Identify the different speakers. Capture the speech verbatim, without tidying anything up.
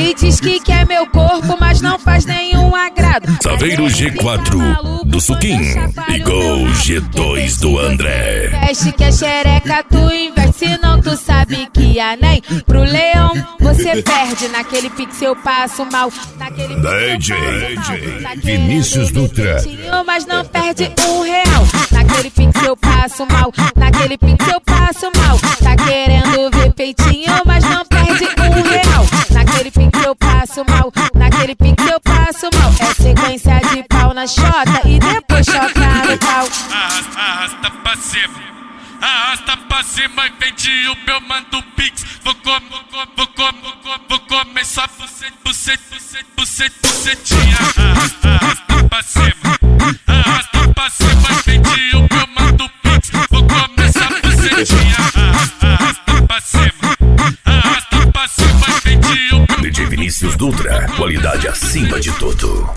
Speaker 1: Ele diz que quer meu corpo, mas não faz nenhum agrado.
Speaker 2: Saveiro G quatro do Suquim e Gol G dois do André.
Speaker 1: Veste que é xereca, tu investe, senão tu sabe que a nem pro leão você perde. Naquele pique eu passo mal. Naquele
Speaker 2: D J Vinícius Dutra.
Speaker 1: Mas não perde um real. Naquele pique eu passo mal. Naquele pique eu passo mal. Tá querendo ver peitinho, mas não perde um real. Naquele pique eu passo mal. Naquele pique eu passo mal. É sequência de pau na chota e depois chota no pau.
Speaker 3: Arrasta, arrasta pra cima. Arrasta pra cima e vende o meu mando pix. Vou comer, vou comer, vou comer, vou comer só bucet, bucet, bucet, bucet, bucetinha. Arrasta, arrasta pra cima. Arrasta pra cima e vende o meu mando pix. Vou comer só bucetinha. Arrasta, arrasta pra cima. Arrasta pra cima e vende o meu.
Speaker 2: D J Vinícius Dutra, qualidade acima de tudo.